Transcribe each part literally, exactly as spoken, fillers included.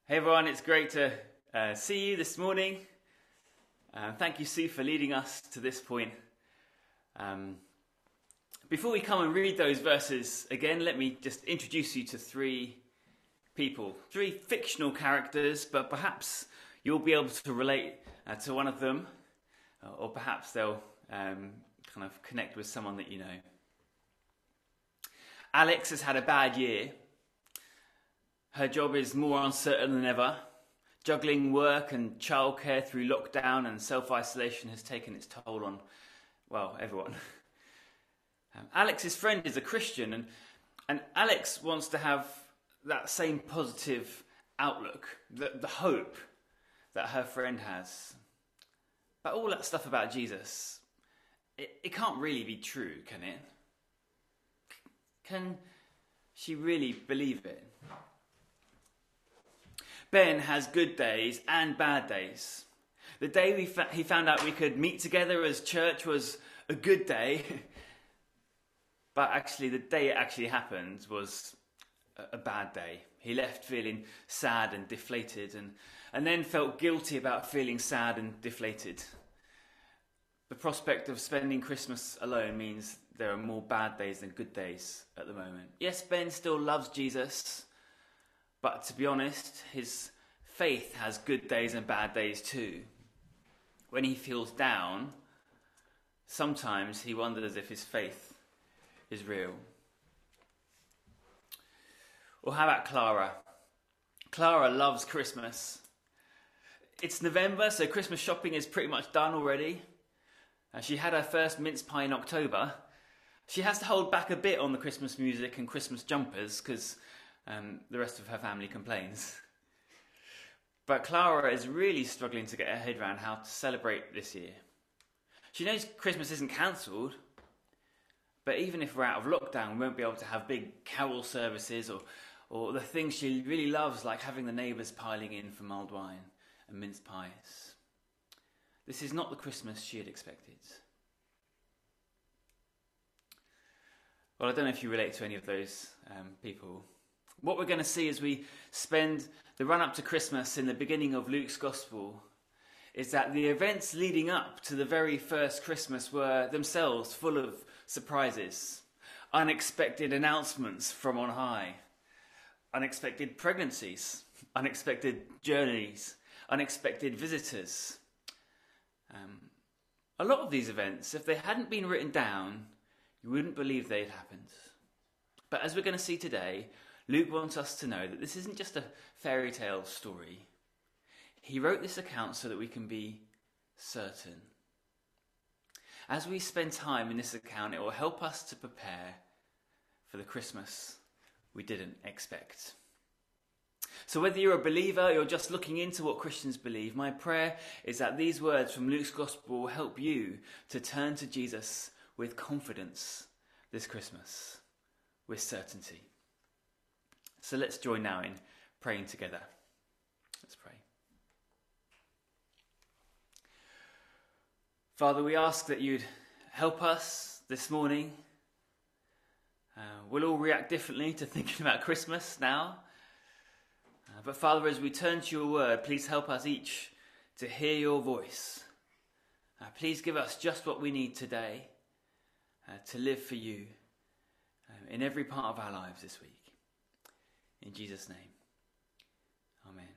Hey everyone, it's great to uh, see you this morning. Uh, thank you, Sue, for leading us to this point. Um, before we come and read those verses again, let me just introduce you to three people, three fictional characters, but perhaps you'll be able to relate uh, to one of them, or perhaps they'll um, kind of connect with someone that you know. Alex has had a bad year. Her job is more uncertain than ever. Juggling work and childcare through lockdown and self-isolation has taken its toll on, well, everyone. Um, Alex's friend is a Christian, and, and Alex wants to have that same positive outlook, the, the hope that her friend has. But all that stuff about Jesus, it, it can't really be true, can it? Can she really believe it? Ben has good days and bad days. The day we fa- he found out we could meet together as church was a good day. But actually, the day it actually happened was a, a bad day. He left feeling sad and deflated, and, and then felt guilty about feeling sad and deflated. The prospect of spending Christmas alone means there are more bad days than good days at the moment. Yes, Ben still loves Jesus. But to be honest, his faith has good days and bad days too. When he feels down, sometimes he wonders if his faith is real. Or how about Clara? Clara loves Christmas. It's November, so Christmas shopping is pretty much done already. Uh, she had her first mince pie in October. She has to hold back a bit on the Christmas music and Christmas jumpers because Um, the rest of her family complains. But Clara is really struggling to get her head around how to celebrate this year. She knows Christmas isn't cancelled, but even if we're out of lockdown, we won't be able to have big carol services or, or the things she really loves, like having the neighbours piling in for mulled wine and mince pies. This is not the Christmas she had expected. Well, I don't know if you relate to any of those um, people. What we're going to see as we spend the run-up to Christmas in the beginning of Luke's Gospel is that the events leading up to the very first Christmas were themselves full of surprises, unexpected announcements from on high, unexpected pregnancies, unexpected journeys, unexpected visitors. Um, a lot of these events, if they hadn't been written down, you wouldn't believe they'd happened. But as we're going to see today, Luke wants us to know that this isn't just a fairy tale story. He wrote this account so that we can be certain. As we spend time in this account, it will help us to prepare for the Christmas we didn't expect. So whether you're a believer or you're just looking into what Christians believe, my prayer is that these words from Luke's Gospel will help you to turn to Jesus with confidence this Christmas, with certainty. So let's join now in praying together. Let's pray. Father, we ask that you'd help us this morning. Uh, we'll all react differently to thinking about Christmas now. Uh, but Father, as we turn to your word, please help us each to hear your voice. Uh, please give us just what we need today uh, to live for you uh, in every part of our lives this week. In Jesus' name, amen.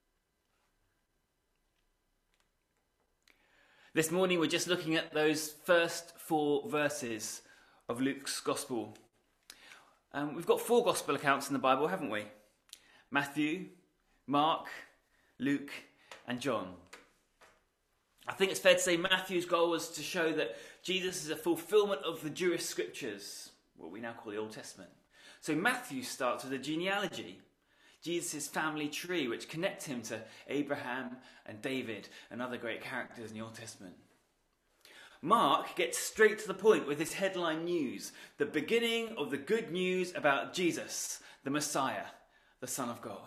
This morning we're just looking at those first four verses of Luke's Gospel. Um, we've got four Gospel accounts in the Bible, haven't we? Matthew, Mark, Luke, and John. I think it's fair to say Matthew's goal was to show that Jesus is a fulfillment of the Jewish scriptures, what we now call the Old Testament. So Matthew starts with a genealogy, Jesus' family tree, which connects him to Abraham and David and other great characters in the Old Testament. Mark gets straight to the point with his headline news, the beginning of the good news about Jesus, the Messiah, the Son of God.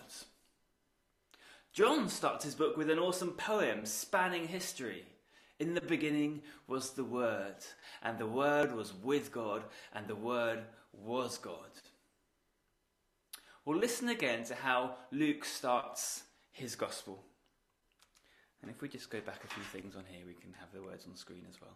John starts his book with an awesome poem spanning history. In the beginning was the Word, and the Word was with God, and the Word was God. Well, listen again to how Luke starts his gospel. And if we just go back a few things on here, we can have the words on the screen as well.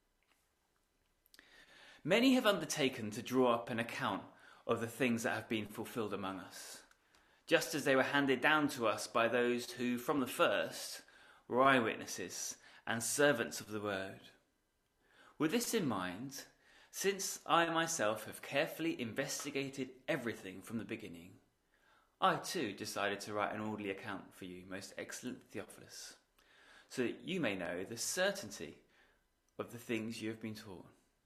Many have undertaken to draw up an account of the things that have been fulfilled among us, just as they were handed down to us by those who, from the first, were eyewitnesses and servants of the word. With this in mind, since I myself have carefully investigated everything from the beginning, I too decided to write an orderly account for you, most excellent Theophilus, so that you may know the certainty of the things you have been taught.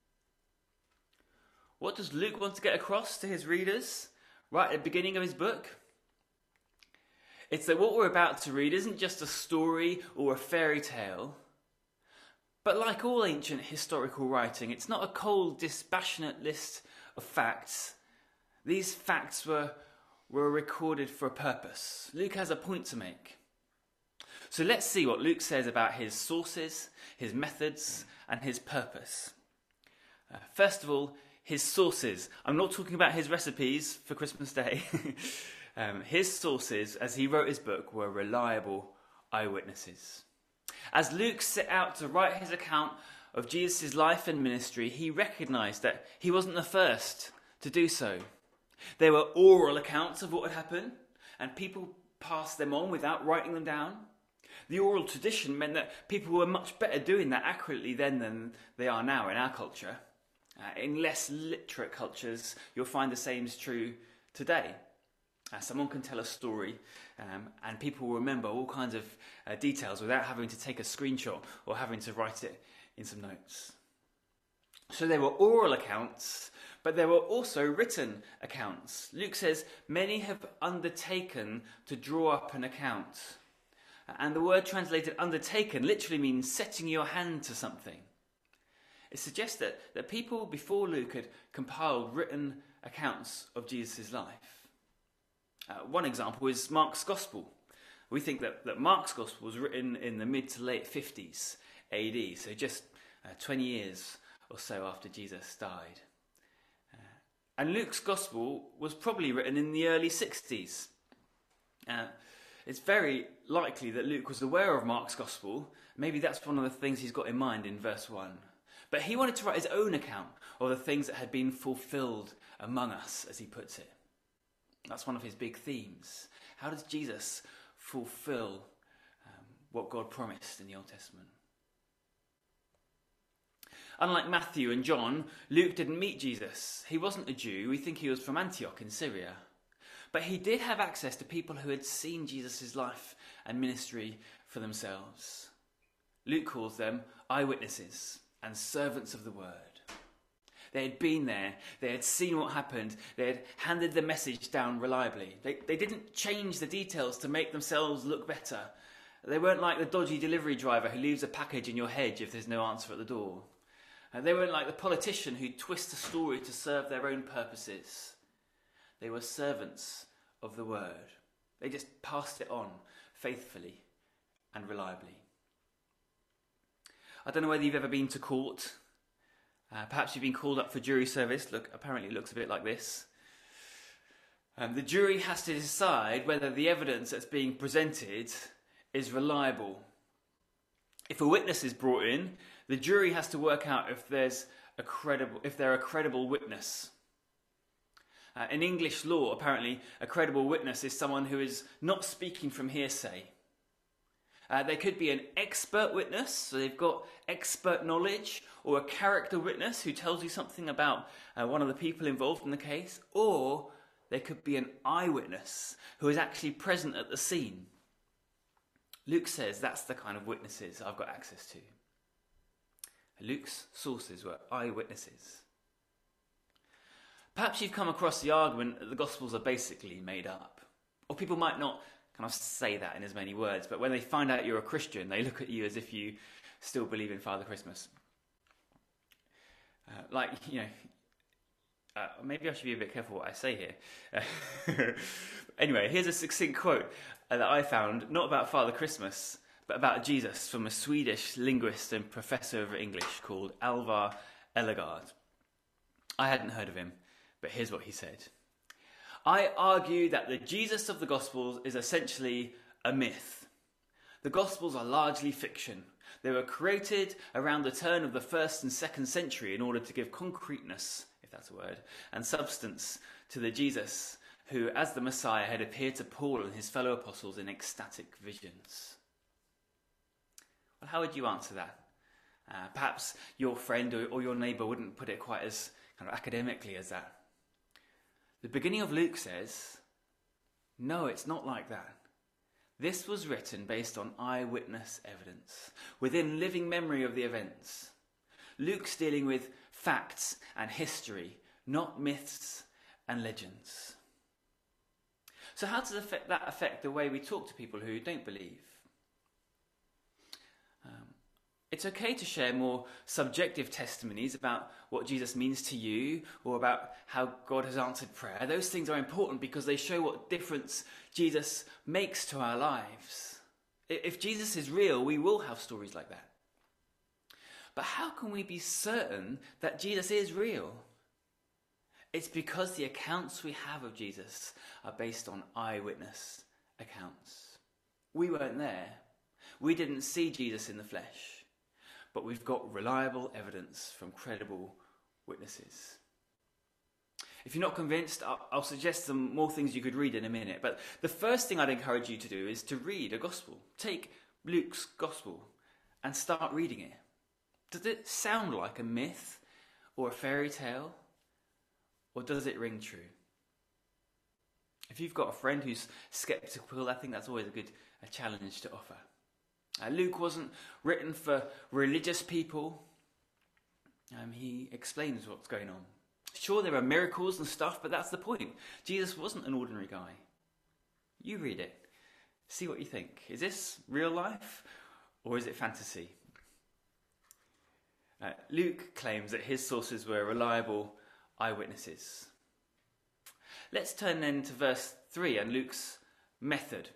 What does Luke want to get across to his readers right at the beginning of his book? It's that what we're about to read isn't just a story or a fairy tale, but like all ancient historical writing, it's not a cold, dispassionate list of facts. These facts were, were recorded for a purpose. Luke has a point to make. So let's see what Luke says about his sources, his methods, and his purpose. Uh, first of all, his sources. I'm not talking about his recipes for Christmas Day. um, his sources, as he wrote his book, were reliable eyewitnesses. As Luke set out to write his account of Jesus' life and ministry, he recognised that he wasn't the first to do so. There were oral accounts of what had happened, and people passed them on without writing them down. The oral tradition meant that people were much better doing that accurately then than they are now in our culture. Uh, in less literate cultures, you'll find the same is true today. Uh, someone can tell a story um, and people will remember all kinds of uh, details without having to take a screenshot or having to write it in some notes. So there were oral accounts, but there were also written accounts. Luke says, many have undertaken to draw up an account. And the word translated undertaken literally means setting your hand to something. It suggests that, that people before Luke had compiled written accounts of Jesus' life. Uh, one example is Mark's Gospel. We think that, that Mark's Gospel was written in the mid to late fifties A D, so just uh, twenty years or so after Jesus died. Uh, and Luke's Gospel was probably written in the early sixties. Uh, it's very likely that Luke was aware of Mark's Gospel. Maybe that's one of the things he's got in mind in verse one. But he wanted to write his own account of the things that had been fulfilled among us, as he puts it. That's one of his big themes. How does Jesus fulfill um, what God promised in the Old Testament? Unlike Matthew and John, Luke didn't meet Jesus. He wasn't a Jew. We think he was from Antioch in Syria. But he did have access to people who had seen Jesus' life and ministry for themselves. Luke calls them eyewitnesses and servants of the word. They had been there, they had seen what happened, they had handed the message down reliably. They, they didn't change the details to make themselves look better. They weren't like the dodgy delivery driver who leaves a package in your hedge if there's no answer at the door. And they weren't like the politician who twists a story to serve their own purposes. They were servants of the word. They just passed it on faithfully and reliably. I don't know whether you've ever been to court. Uh, perhaps you've been called up for jury service. Look, apparently it looks a bit like this. Um, the jury has to decide whether the evidence that's being presented is reliable. If a witness is brought in, the jury has to work out if there's a credible, if they're a credible witness. Uh, in English law, apparently, a credible witness is someone who is not speaking from hearsay. Uh, they could be an expert witness, so they've got expert knowledge, or a character witness who tells you something about uh, one of the people involved in the case, or they could be an eyewitness who is actually present at the scene. Luke says that's the kind of witnesses I've got access to. Luke's sources were eyewitnesses. Perhaps you've come across the argument that the Gospels are basically made up. Or people might not kind of say that in as many words, but when they find out you're a Christian, they look at you as if you still believe in Father Christmas. Uh, like, you know, uh, maybe I should be a bit careful what I say here. Uh, anyway, here's a succinct quote uh, that I found, not about Father Christmas, but about Jesus from a Swedish linguist and professor of English called Alvar Ellegard. I hadn't heard of him, but here's what he said. I argue that the Jesus of the Gospels is essentially a myth. The Gospels are largely fiction. They were created around the turn of the first and second century in order to give concreteness, if that's a word, and substance to the Jesus who, as the Messiah, had appeared to Paul and his fellow apostles in ecstatic visions. Well, how would you answer that? Uh, perhaps your friend or, or your neighbour wouldn't put it quite as kind of academically as that. The beginning of Luke says, no, it's not like that. This was written based on eyewitness evidence, within living memory of the events. Luke's dealing with facts and history, not myths and legends. So how does that affect the way we talk to people who don't believe? Um, it's okay to share more subjective testimonies about what Jesus means to you or about how God has answered prayer. Those things are important because they show what difference Jesus makes to our lives. If Jesus is real, we will have stories like that. But how can we be certain that Jesus is real? It's because the accounts we have of Jesus are based on eyewitness accounts. We weren't there. We didn't see Jesus in the flesh. But we've got reliable evidence from credible witnesses. If you're not convinced, I'll, I'll suggest some more things you could read in a minute. But the first thing I'd encourage you to do is to read a gospel. Take Luke's gospel and start reading it. Does it sound like a myth or a fairy tale? Or does it ring true? If you've got a friend who's sceptical, I think that's always a good a challenge to offer. Uh, Luke wasn't written for religious people. Um, he explains what's going on. Sure, there are miracles and stuff, but that's the point. Jesus wasn't an ordinary guy. You read it. See what you think. Is this real life or is it fantasy? Uh, Luke claims that his sources were reliable eyewitnesses. Let's turn then to verse three and Luke's method.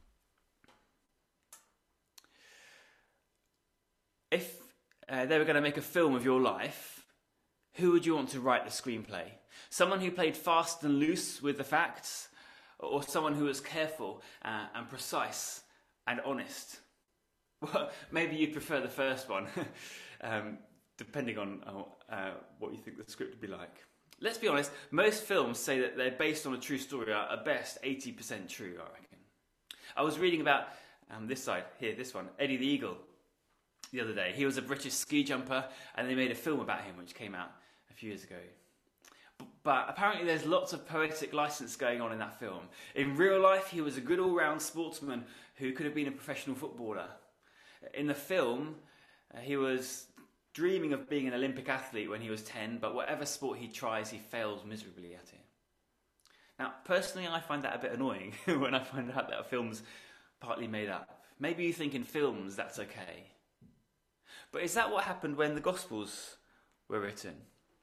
If uh, they were going to make a film of your life, who would you want to write the screenplay? Someone who played fast and loose with the facts, or someone who was careful uh, and precise and honest? Well, maybe you'd prefer the first one, um, depending on uh, what you think the script would be like. Let's be honest, most films say that they're based on a true story are at best eighty percent true, I reckon. I was reading about um, this side, here, this one, Eddie the Eagle, the other day. He was a British ski jumper and they made a film about him which came out a few years ago. But, but apparently there's lots of poetic license going on in that film. In real life, he was a good all-round sportsman who could have been a professional footballer. In the film, uh, he was dreaming of being an Olympic athlete when he was ten, but whatever sport he tries, he fails miserably at it. Now, personally, I find that a bit annoying when I find out that a film's partly made up. Maybe you think in films that's okay. But is that what happened when the Gospels were written?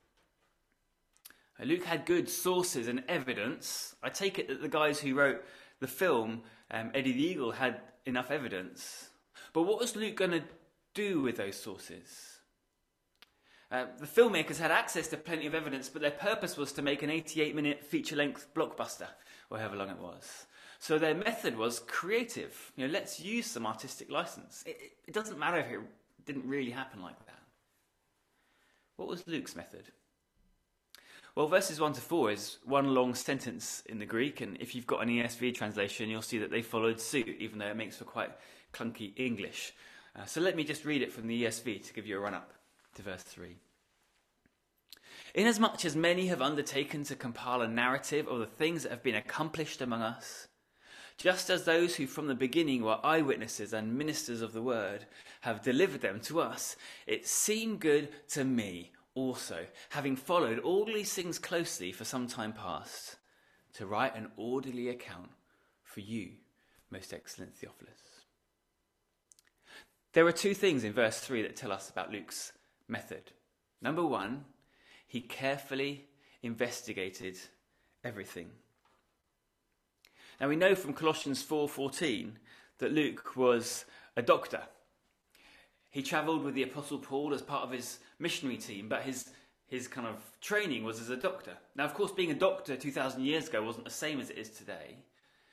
Luke had good sources and evidence. I take it that the guys who wrote the film, um, Eddie the Eagle, had enough evidence. But what was Luke going to do with those sources? Uh, the filmmakers had access to plenty of evidence, but their purpose was to make an eighty-eight minute feature-length blockbuster, or however long it was. So their method was creative. You know, let's use some artistic license. It, it doesn't matter if it didn't really happen like that. What was Luke's method? Well, verses one to four is one long sentence in the Greek, and if you've got an E S V translation, you'll see that they followed suit, even though it makes for quite clunky English. Uh, so let me just read it from the E S V to give you a run-up to verse three. Inasmuch as many have undertaken to compile a narrative of the things that have been accomplished among us, just as those who from the beginning were eyewitnesses and ministers of the word have delivered them to us, it seemed good to me also, having followed all these things closely for some time past, to write an orderly account for you, most excellent Theophilus. There are two things in verse three that tell us about Luke's method. Number one, he carefully investigated everything. Now we know from Colossians four fourteen that Luke was a doctor. He travelled with the Apostle Paul as part of his missionary team, but his his kind of training was as a doctor. Now, of course, being a doctor two thousand years ago wasn't the same as it is today.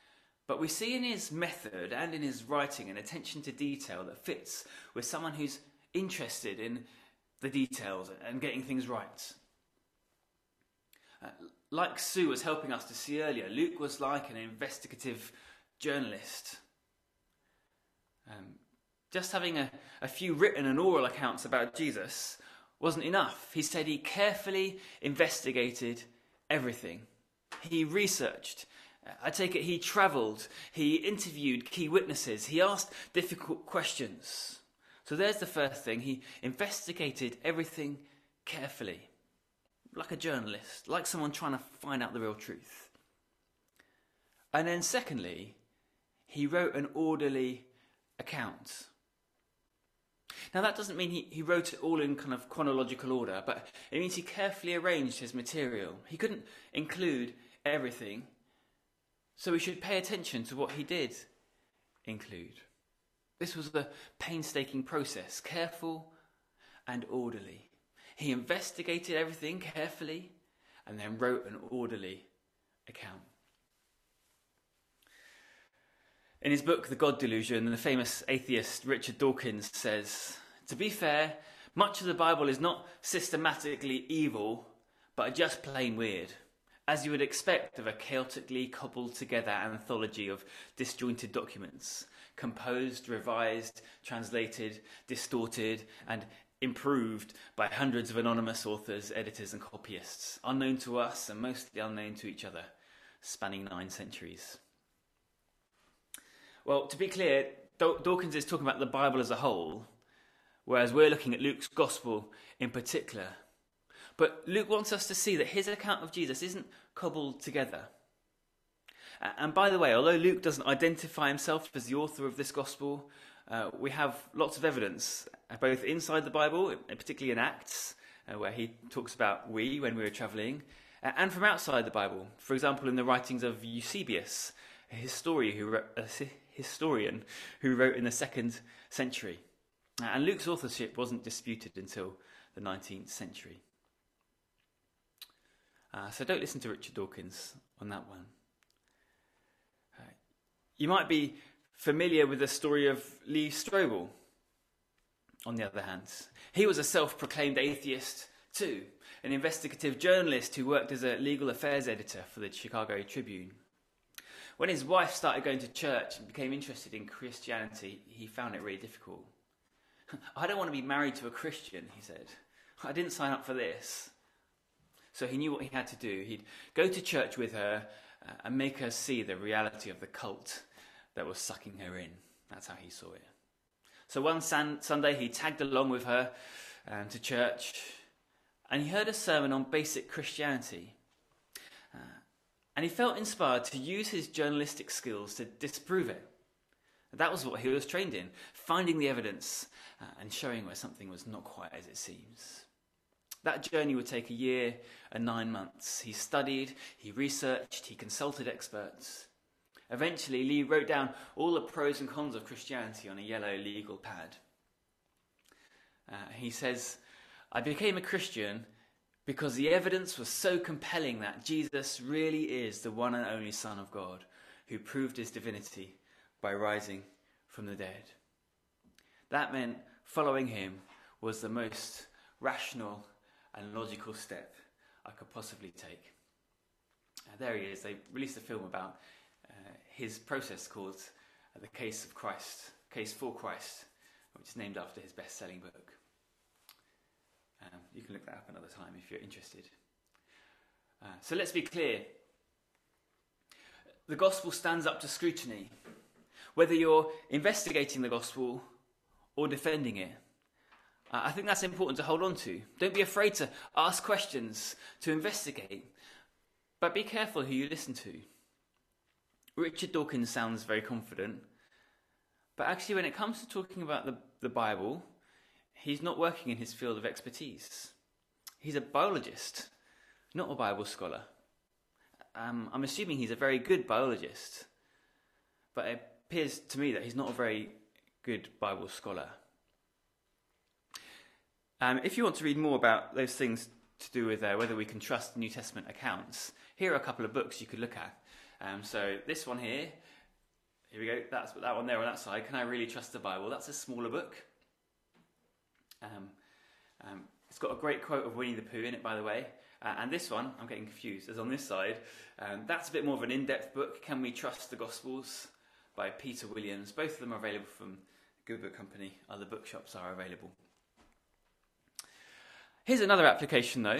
But we see in his method and in his writing an attention to detail that fits with someone who's interested in the details and getting things right. Uh, like Sue was helping us to see earlier, Luke was like an investigative journalist. Um, just having a, a few written and oral accounts about Jesus wasn't enough. He said he carefully investigated everything. He researched. I take it he travelled. He interviewed key witnesses. He asked difficult questions. So there's the first thing. He investigated everything carefully. Like a journalist. Like someone trying to find out the real truth. And then secondly, he wrote an orderly account. Now that doesn't mean he, he wrote it all in kind of chronological order, but it means he carefully arranged his material. He couldn't include everything, so we should pay attention to what he did include. This was a painstaking process, careful and orderly. He investigated everything carefully and then wrote an orderly account. In his book, The God Delusion, the famous atheist Richard Dawkins says, "To be fair, much of the Bible is not systematically evil, but just plain weird, as you would expect of a chaotically cobbled together anthology of disjointed documents, composed, revised, translated, distorted, and improved by hundreds of anonymous authors, editors and copyists, unknown to us and mostly unknown to each other, spanning nine centuries." Well, to be clear, Dawkins is talking about the Bible as a whole, whereas we're looking at Luke's Gospel in particular. But Luke wants us to see that his account of Jesus isn't cobbled together. And by the way, although Luke doesn't identify himself as the author of this Gospel, uh, we have lots of evidence, both inside the Bible, particularly in Acts, uh, where he talks about we when we were travelling, uh, and from outside the Bible. For example, in the writings of Eusebius, a historian who wrote, a historian who wrote in the second century. And Luke's authorship wasn't disputed until the nineteenth century. Uh, so don't listen to Richard Dawkins on that one. Uh, you might be familiar with the story of Lee Strobel, on the other hand. He was a self-proclaimed atheist too, an investigative journalist who worked as a legal affairs editor for the Chicago Tribune. When his wife started going to church and became interested in Christianity, he found it really difficult. "I don't want to be married to a Christian," he said. "I didn't sign up for this." So he knew what he had to do. He'd go to church with her uh, and make her see the reality of the cult that was sucking her in. That's how he saw it. So one san- Sunday he tagged along with her um, to church, and he heard a sermon on basic Christianity. Uh, And he felt inspired to use his journalistic skills to disprove it. That was what he was trained in, finding the evidence uh, and showing where something was not quite as it seems. That journey would take a year and nine months. He studied, he researched, he consulted experts. Eventually, Lee wrote down all the pros and cons of Christianity on a yellow legal pad. Uh, he says, "I became a Christian because the evidence was so compelling that Jesus really is the one and only Son of God who proved his divinity by rising from the dead." That meant following him was the most rational and logical step I could possibly take. Uh, there he is. They released a film about uh, his process called uh, The Case of Christ, Case for Christ, which is named after his best-selling book. Um, you can look that up another time if you're interested. Uh, so let's be clear. The gospel stands up to scrutiny. Whether you're investigating the gospel or defending it, uh, I think that's important to hold on to. Don't be afraid to ask questions, to investigate, but be careful who you listen to. Richard Dawkins sounds very confident, but actually when it comes to talking about the, the Bible, he's not working in his field of expertise. He's a biologist, not a Bible scholar. Um, I'm assuming he's a very good biologist, but it appears to me that he's not a very good Bible scholar. Um, if you want to read more about those things to do with uh, whether we can trust New Testament accounts, here are a couple of books you could look at. Um, so this one here, here we go, that's that one there on that side. Can I really trust the Bible? That's a smaller book. Um, um, it's got a great quote of Winnie the Pooh in it, by the way. Uh, and this one, I'm getting confused, is on this side. Um, that's a bit more of an in-depth book, Can We Trust the Gospels, by Peter Williams. Both of them are available from Good Book Company. Other bookshops are available. Here's another application, though.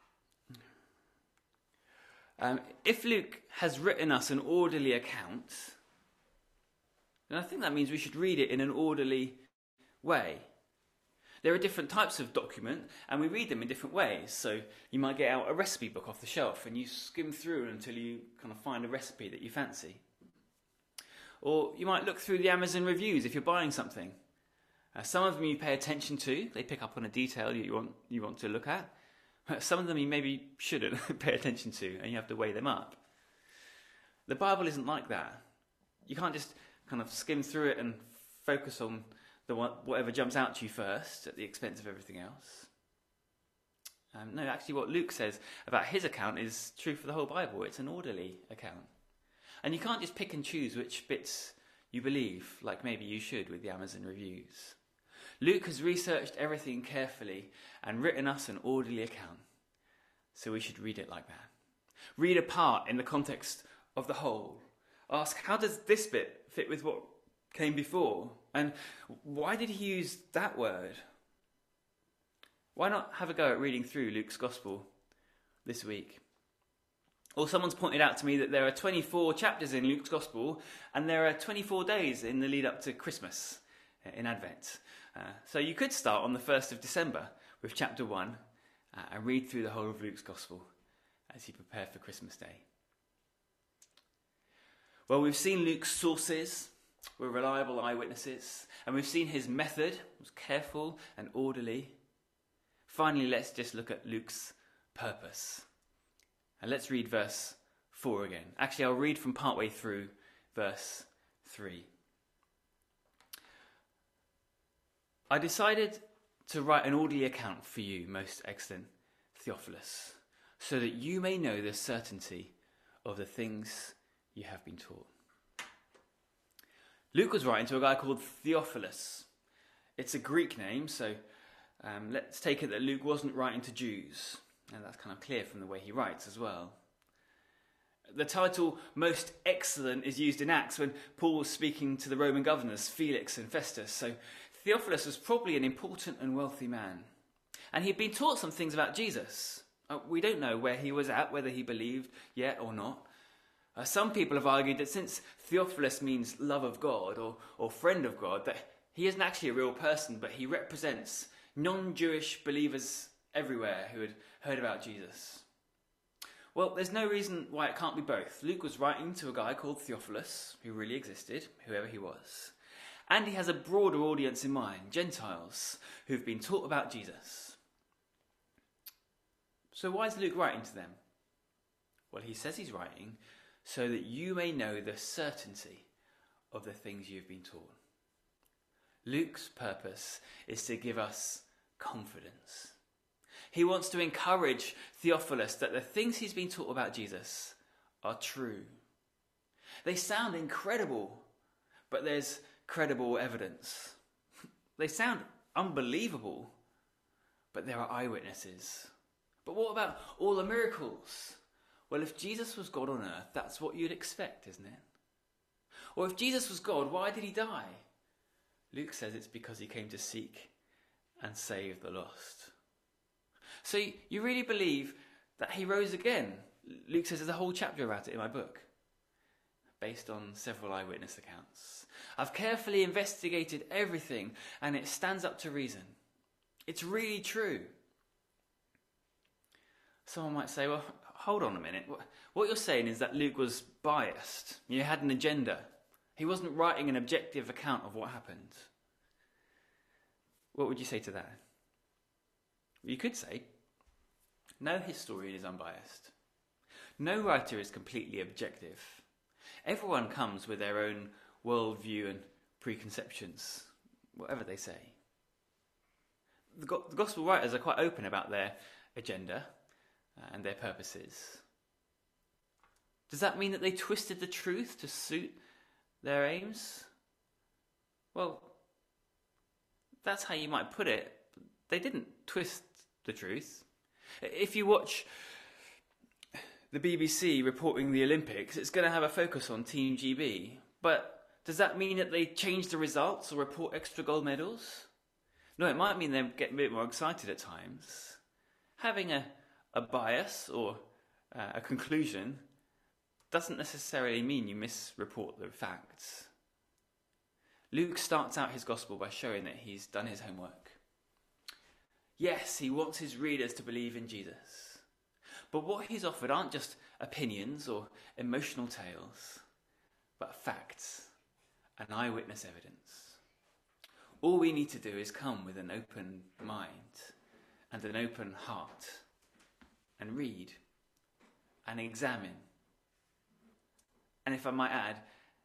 Um, if Luke has written us an orderly account, then I think that means we should read it in an orderly way. There are different types of document, and we read them in different ways. So you might get out a recipe book off the shelf, and you skim through until you kind of find a recipe that you fancy. Or you might look through the Amazon reviews if you're buying something. Uh, some of them you pay attention to; they pick up on a detail you want you want to look at. Some of them you maybe shouldn't pay attention to, and you have to weigh them up. The Bible isn't like that. You can't just kind of skim through it and focus on the one, whatever jumps out to you first at the expense of everything else. Um, no, actually what Luke says about his account is true for the whole Bible. It's an orderly account. And you can't just pick and choose which bits you believe, like maybe you should with the Amazon reviews. Luke has researched everything carefully and written us an orderly account. So we should read it like that. Read a part in the context of the whole. Ask, how does this bit fit with what came before? And why did he use that word? Why not have a go at reading through Luke's Gospel this week? Or someone's pointed out to me that there are twenty-four chapters in Luke's Gospel, and there are twenty-four days in the lead up to Christmas in Advent. Uh, so you could start on the first of December with chapter one uh, and read through the whole of Luke's Gospel as you prepare for Christmas Day. Well, we've seen Luke's sources were reliable eyewitnesses, and we've seen his method was careful and orderly. Finally, let's just look at Luke's purpose. And let's read verse four again. Actually, I'll read from partway through verse three. I decided to write an orderly account for you, most excellent Theophilus, so that you may know the certainty of the things you have been taught. Luke was writing to a guy called Theophilus. It's a Greek name, so um, let's take it that Luke wasn't writing to Jews. And that's kind of clear from the way he writes as well. The title Most Excellent is used in Acts when Paul was speaking to the Roman governors, Felix and Festus. So Theophilus was probably an important and wealthy man. And he'd been taught some things about Jesus. Uh, we don't know where he was at, whether he believed yet or not. Uh, some people have argued that since Theophilus means love of God or, or friend of God, that he isn't actually a real person, but he represents non-Jewish believers everywhere who had heard about Jesus. Well, there's no reason why it can't be both. Luke was writing to a guy called Theophilus, who really existed, whoever he was. And he has a broader audience in mind, Gentiles, who've been taught about Jesus. So why is Luke writing to them? Well, he says he's writing so that you may know the certainty of the things you've been taught. Luke's purpose is to give us confidence. He wants to encourage Theophilus that the things he's been taught about Jesus are true. They sound incredible, but there's credible evidence. They sound unbelievable, but there are eyewitnesses. But what about all the miracles? Well, if Jesus was God on earth, that's what you'd expect, isn't it? Or if Jesus was God, why did he die? Luke says it's because he came to seek and save the lost. So you really believe that he rose again? Luke says there's a whole chapter about it in my book, based on several eyewitness accounts. I've carefully investigated everything, and it stands up to reason. It's really true. Someone might say, well, hold on a minute. What you're saying is that Luke was biased. He had an agenda. He wasn't writing an objective account of what happened. What would you say to that? You could say, no historian is unbiased. No writer is completely objective. Everyone comes with their own worldview and preconceptions, whatever they say. The, go- the gospel writers are quite open about their agenda and their purposes. Does that mean that they twisted the truth to suit their aims? Well, that's how you might put it. They didn't twist the truth. If you watch the B B C reporting the Olympics, it's going to have a focus on Team G B. But does that mean that they change the results or report extra gold medals? No, it might mean they get a bit more excited at times. Having a, a bias or uh, a conclusion doesn't necessarily mean you misreport the facts. Luke starts out his gospel by showing that he's done his homework. Yes, he wants his readers to believe in Jesus. But what he's offered aren't just opinions or emotional tales, but facts and eyewitness evidence. All we need to do is come with an open mind and an open heart and read and examine. And if I might add,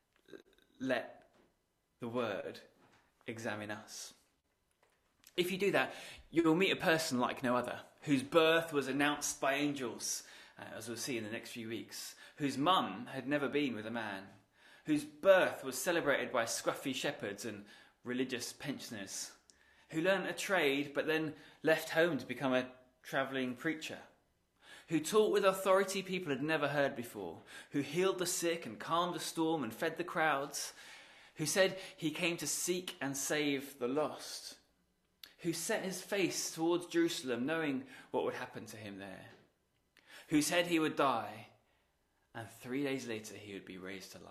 let the word examine us. If you do that, you'll meet a person like no other, whose birth was announced by angels, uh, as we'll see in the next few weeks, whose mum had never been with a man, whose birth was celebrated by scruffy shepherds and religious pensioners, who learnt a trade but then left home to become a travelling preacher, who taught with authority people had never heard before, who healed the sick and calmed the storm and fed the crowds, who said he came to seek and save the lost, who set his face towards Jerusalem knowing what would happen to him there, who said he would die and three days later he would be raised to life.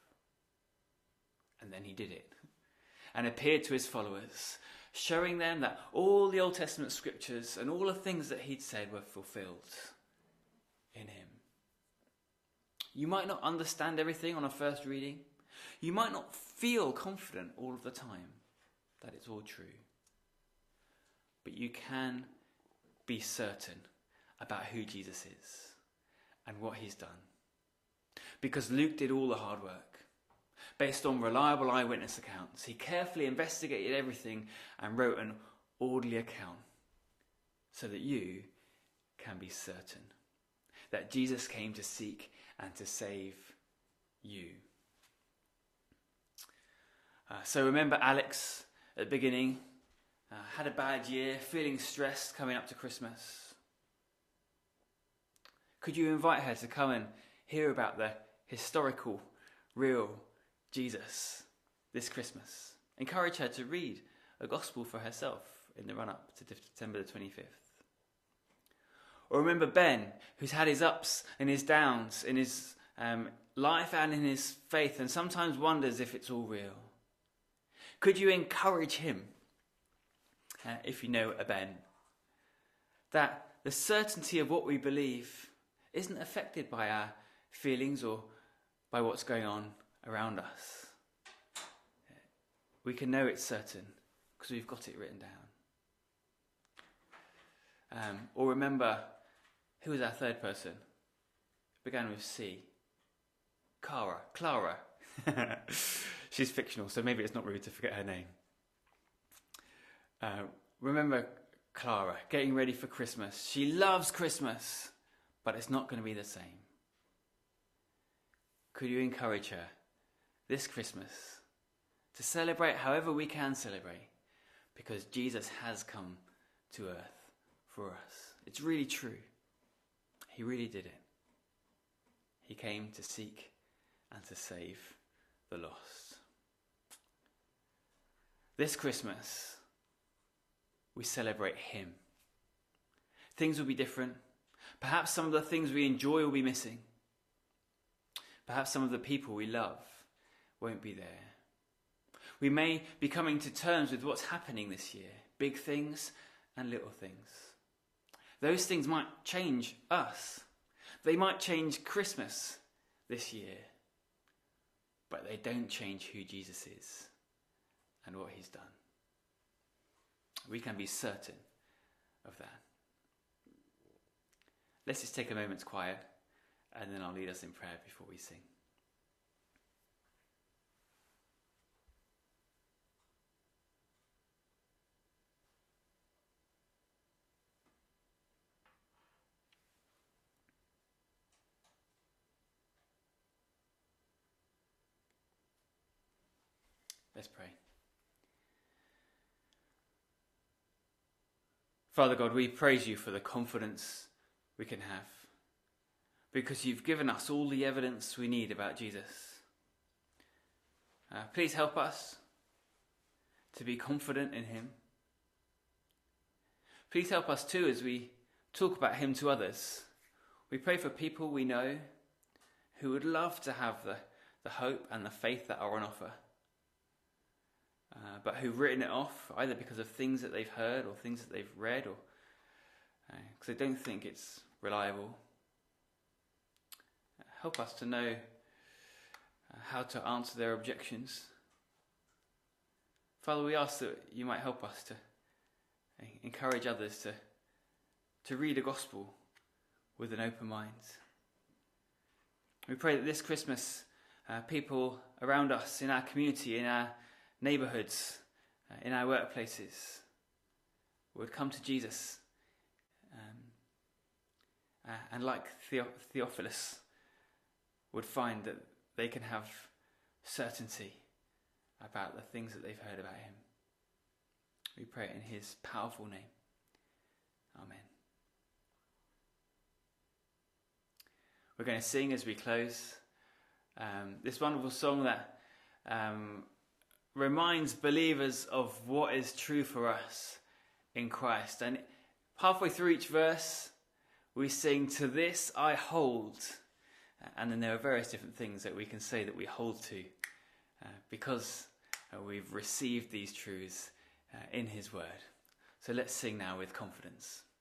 And then he did it and appeared to his followers, showing them that all the Old Testament scriptures and all the things that he'd said were fulfilled in him. You might not understand everything on a first reading. You might not feel confident all of the time that it's all true. But you can be certain about who Jesus is and what he's done. Because Luke did all the hard work. Based on reliable eyewitness accounts, he carefully investigated everything and wrote an orderly account so that you can be certain that Jesus came to seek and to save you. Uh, so remember Alex at the beginning, uh, had a bad year, feeling stressed coming up to Christmas. Could you invite her to come and hear about the historical, real Jesus this Christmas? Encourage her to read a gospel for herself in the run-up to September the twenty-fifth. Or remember Ben, who's had his ups and his downs in his um, life and in his faith, and sometimes wonders if it's all real. Could you encourage him, uh, if you know a Ben, that the certainty of what we believe isn't affected by our feelings or by what's going on around us? We can know it's certain because we've got it written down. Um, or remember, who was our third person? It began with C. Cara. Clara. She's fictional, so maybe it's not rude to forget her name. Uh, remember Clara, getting ready for Christmas. She loves Christmas, but it's not going to be the same. Could you encourage her this Christmas to celebrate however we can celebrate? Because Jesus has come to earth for us. It's really true. He really did it. He came to seek and to save the lost. This Christmas, we celebrate him. Things will be different. Perhaps some of the things we enjoy will be missing. Perhaps some of the people we love won't be there. We may be coming to terms with what's happening this year. Big things and little things. Those things might change us. They might change Christmas this year. But they don't change who Jesus is and what he's done. We can be certain of that. Let's just take a moment's quiet, and then I'll lead us in prayer before we sing. Let's pray. Father God, we praise you for the confidence we can have, because you've given us all the evidence we need about Jesus. Uh, please help us to be confident in him. Please help us too as we talk about him to others. We pray for people we know who would love to have the, the hope and the faith that are on offer, uh, but who've written it off either because of things that they've heard or things that they've read, or because uh, they don't think it's reliable. Uh, help us to know uh, how to answer their objections. Father, we ask that you might help us to uh, encourage others to, to read the gospel with an open mind. We pray that this Christmas, uh, people around us, in our community, in our neighbourhoods, uh, in our workplaces, would come to Jesus. Um, uh, and like Theo- Theophilus, would find that they can have certainty about the things that they've heard about him. We pray it in his powerful name. Amen. We're going to sing as we close um, this wonderful song that um, reminds believers of what is true for us in Christ. And halfway through each verse, we sing, "To this I hold." And then there are various different things that we can say that we hold to uh, because uh, we've received these truths uh, in his word. So let's sing now with confidence.